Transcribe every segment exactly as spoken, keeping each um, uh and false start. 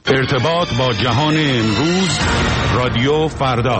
ارتباط با جهان امروز، رادیو فردا.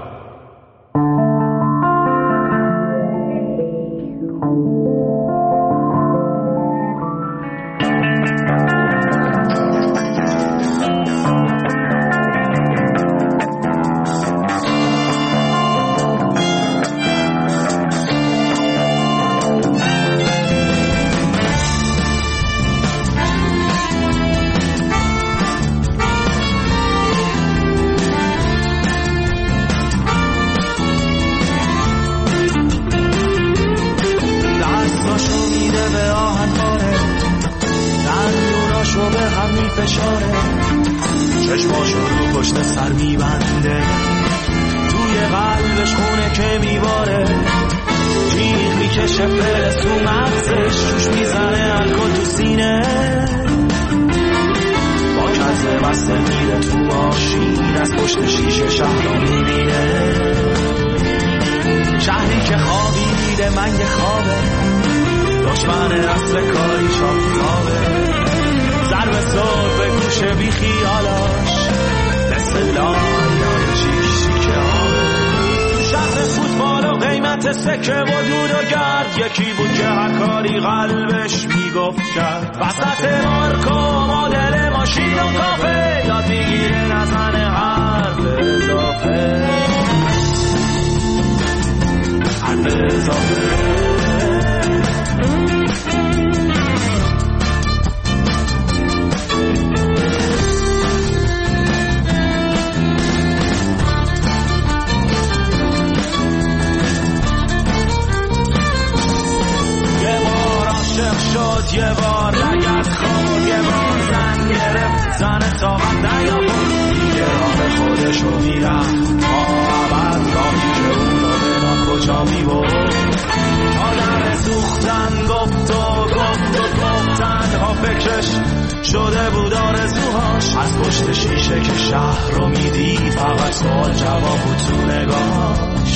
شده بود آرزوهاش از پشت شیشه که شهر رو میدید، فقط سوال جواب بود تو نگاهش.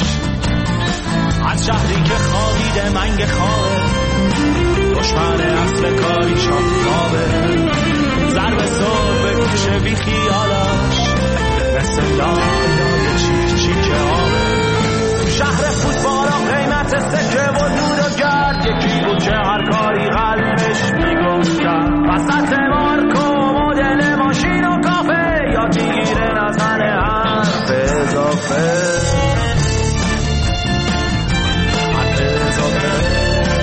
از شهری که خوابیده منگ خوابه، دشمن اصل کاری شافتابه، ضرب صبح به گوش بی خیالاش مثل لالای چیک چیک آبه. شهر فوتبالا قیمت سکه و دود و گرد، یکی بود که هر کاری قلبش میگفت کرد. وسط مارکو مدل ماشین و کافه، یا میگیره نزن حرف اضافه. حرف اضافه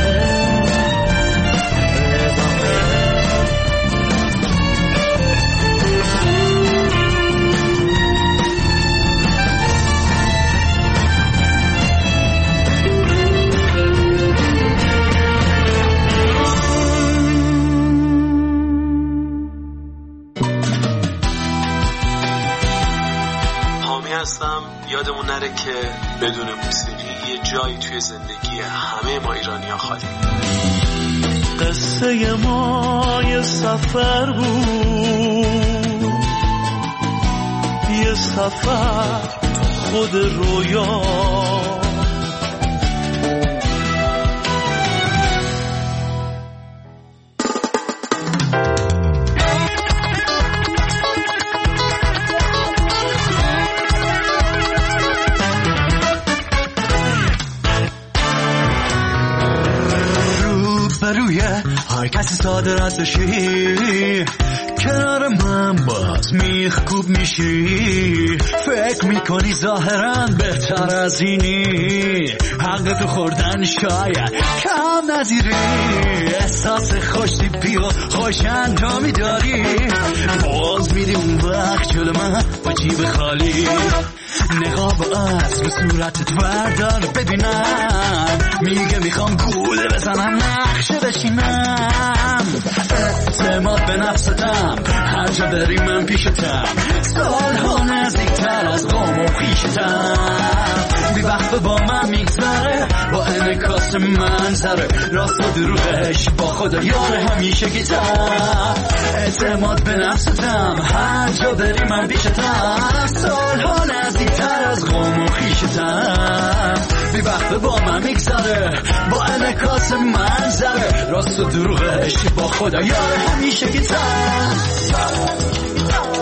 هستم. یادمون نره که بدون موسیقی یه جایی توی زندگی همه ما ایرانی‌ها خالی. قصه ما یه سفر بود، یه سفر خود رویا. هر کسی ساده رد بشی، کنار من باز میخکوب میشی. فکر میکنی ظاهرا بهتر از اینی، حق تو خوردن شاید کم نظیری. احساس خوشتیپی و خوش انجامی داری، باز میدی اون وقت جلو من با جیب خالی. نقاب از به صورتت بردار ببینم، میگه میخوام گوله بزنم نقشه بشینم. اعتماد به نفستم، هر جا بری من پیشتم، سالها نزدیکتر از قوم و خویشتم. بی وقت با من میگذره با انعکاس منظره، راست و دروغش با خدا یار همیشه گیتم. اعتماد به نفستم، هر جا بری من پیشتم، سالها نزدیکتر از قوم و خویشتم. بی وقت با من میگذره با انعکاس منظره، راست و دروغش با خدا یار همیشه گیتم.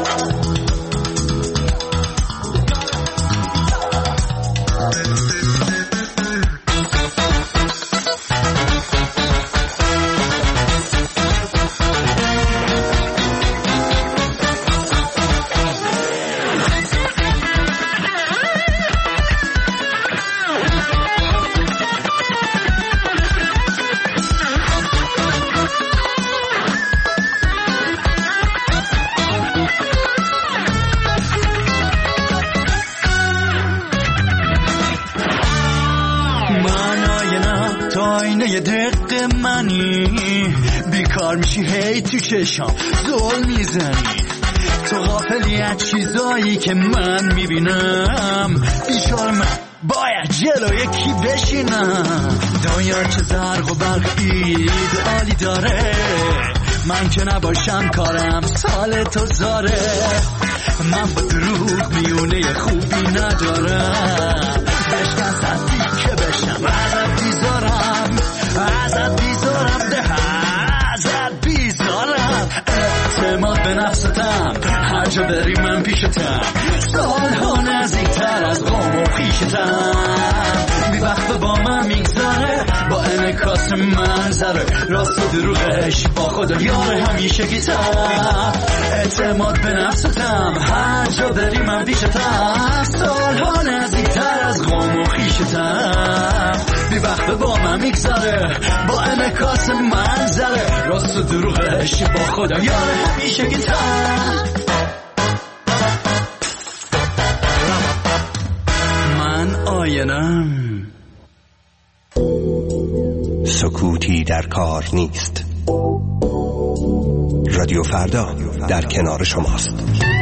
آینه دق منی، بیکار میشی هی تو چشام زل میزنی، تو غافلی از چیزایی که من میبینم، بیچاره من باید جلوی کی بشینم. دنیا چه زرق و برق ایدئالی داره، من که نباشم کارم سال تو زاره، من با دروغ میونه خوبی ندارم، بشکن صدی که بشم ازت بیزارم، ازت بیزارم ده ازت بیزارم. اعتماد به نفستم هر جا بری من پیشتم، سالها نزدیکتر از قوم و خیشتم، بی وقت با من میگذاره با انعکاس منظره، راست و دروغش با خدا یار همیشه گیتم. اعتماد به نفستم هر جا بری من پیشتم، سالها نزدیکتر از قوم و خیشتم، بی وقت با من میگذاره با انعکاس منظره، راست و دروغش با خدا یار همیشه گیتم. من آینم. سکوتی در کار نیست. رادیو فردا در کنار شماست.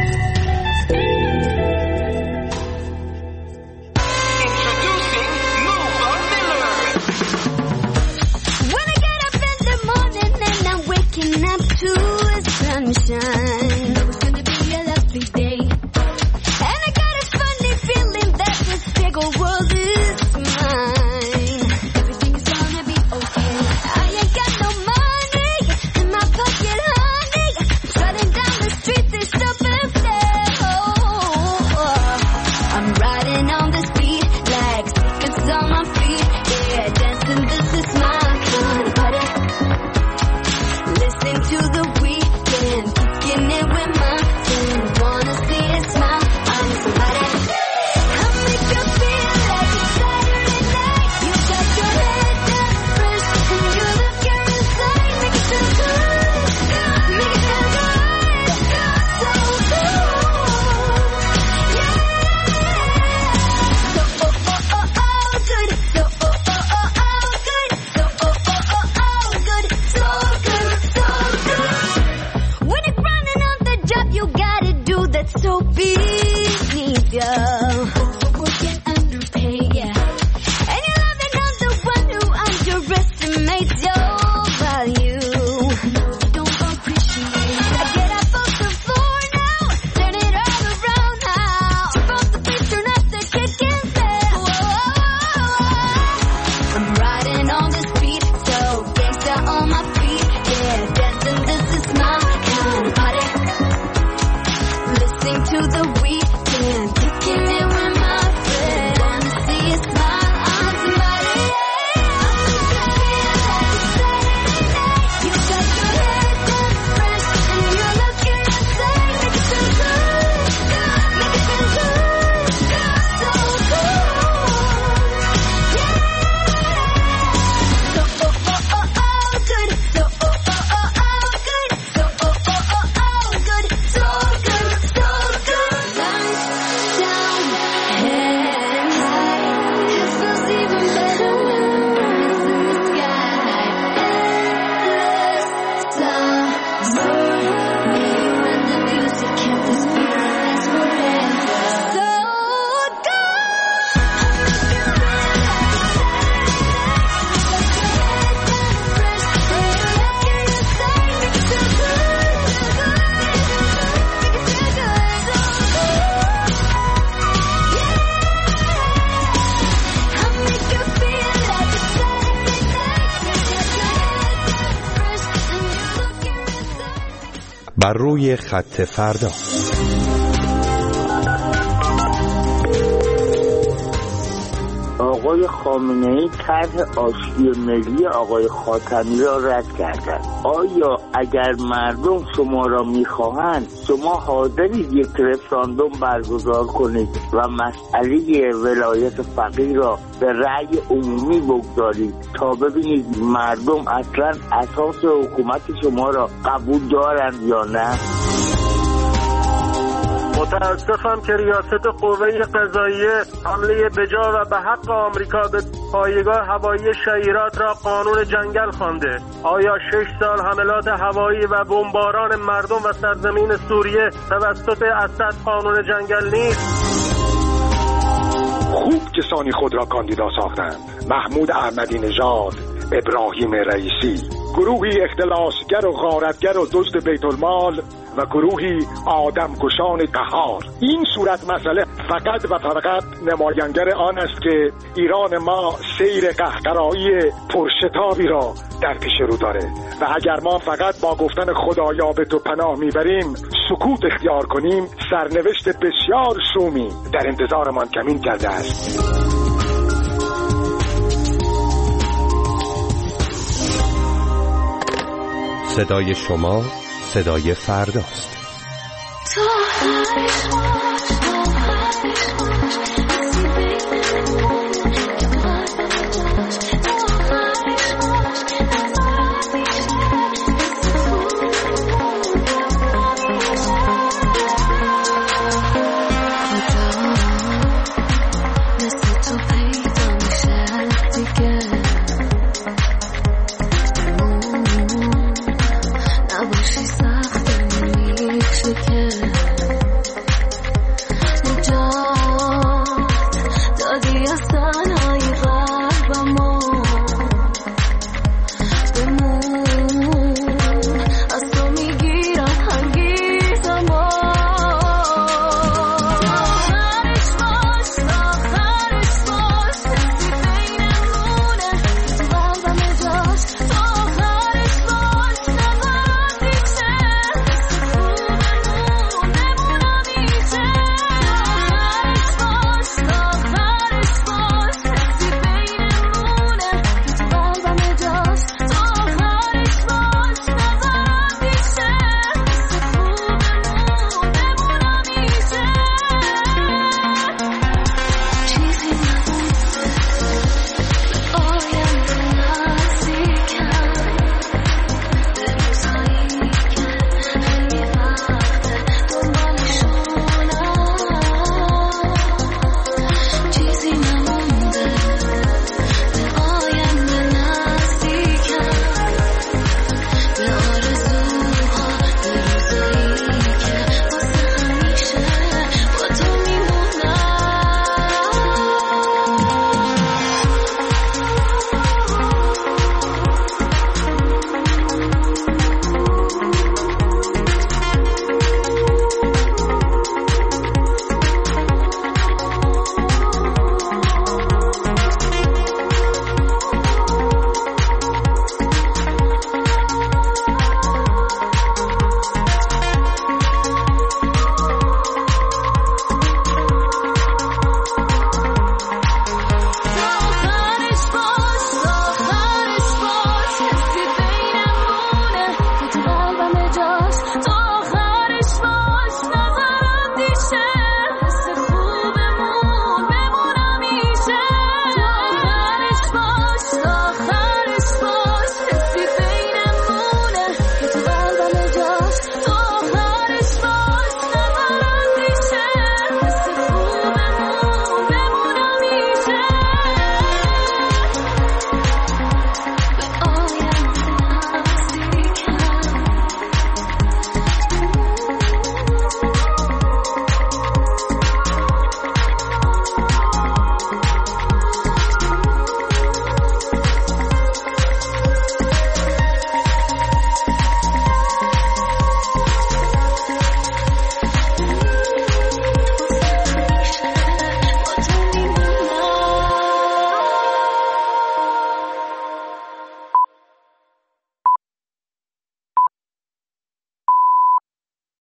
بر روی خط فردا. آقای خامنه‌ای طرح آشتی ملی آقای خاتمی را رد کردند. آیا اگر مردم شما را می‌خواهند شما حاضرید یک رفراندوم برگزار کنید و مسئله ولایت فقیه را به رأی عمومی بگذارید تا ببینید مردم اصلا اساس حکومت شما را قبول دارند یا نه؟ متاسفم که ریاست قوه قضاییه حمله بجا و به حق آمریکا به پایگاه هوایی شیرات را قانون جنگل خوانده؟ آیا شش سال حملات هوایی و بمباران مردم و سرزمین سوریه توسط اسد قانون جنگل نیست؟ خوب کسانی خود را کاندیدا ساختند: محمود احمدی نژاد، ابراهیم رئیسی. گروهی اختلاسگر و غارتگر و دزد بیت المال و گروهی آدمکشان قهار. این صورت مسئله فقط و فقط نمایانگر آن است که ایران ما سیر قهقرایی پرشتابی را در پیش رو داره و اگر ما فقط با گفتن خدایا به تو پناه میبریم سکوت اختیار کنیم، سرنوشت بسیار شومی در انتظارمان کمین کرده است. صدای شما صدای فرداست.